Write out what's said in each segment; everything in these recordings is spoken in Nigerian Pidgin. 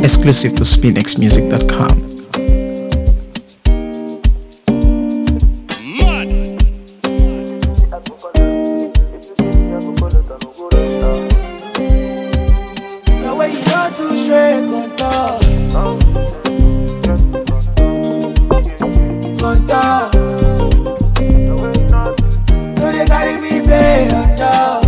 Exclusive to SpinXmusic.com. The way you go too straight, contour. Contour. No, they carry me play on top.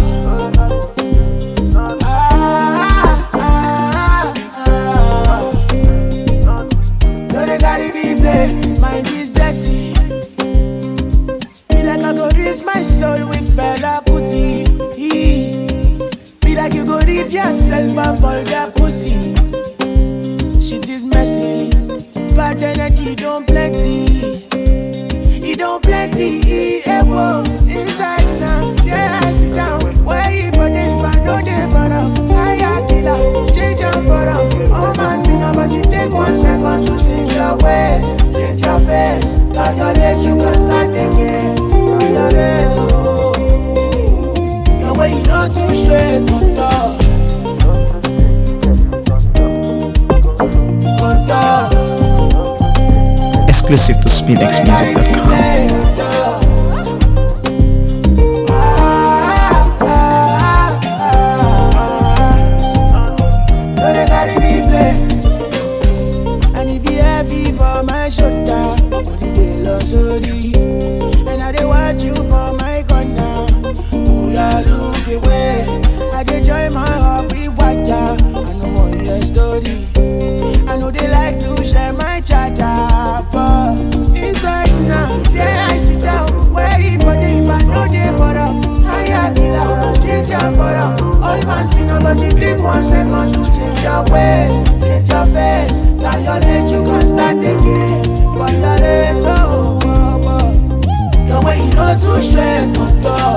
No, they carry me play. Mind is dirty. Be like I go raise my soul with fella putty. Be like you go read yourself and fall that pussy. Shit is messy. Bad energy don't plenty. It don't plenty. Whoa. Inside now, there I sit down. Where you for them if I know they for them? I got killer, change up for them. Oh man, see now, but you take 1 second to change your ways, change your face. Got your legs, you can start again. Run your race, oh. The way you know too straight, contour. Contour. Exclusive to SpinXmusic.com. And if you heavy for my shoulder, they lost sorry. And I dey watch you for my corner. Pull ya look away. I dey join my heart with water. I know want your story. I know they like to share my charger, but inside now, there I sit down. Waiting for them if I know they for them. I got killer, change your for them. All man see now, but you take 1 second to change your ways, change your face. Now your legs, you can start again. But your legs, oh, oh, oh. The way you know too straight, contour.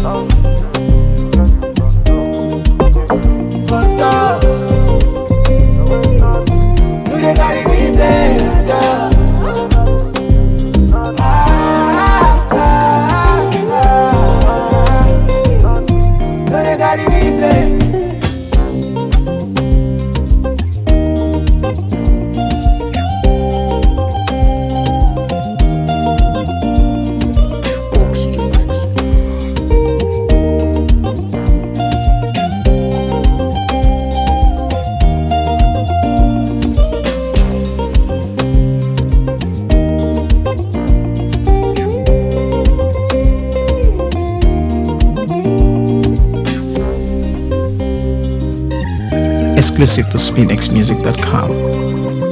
Contour. You dey carry me play, you dey carry me play. Exclusive to SpinXmusic.com.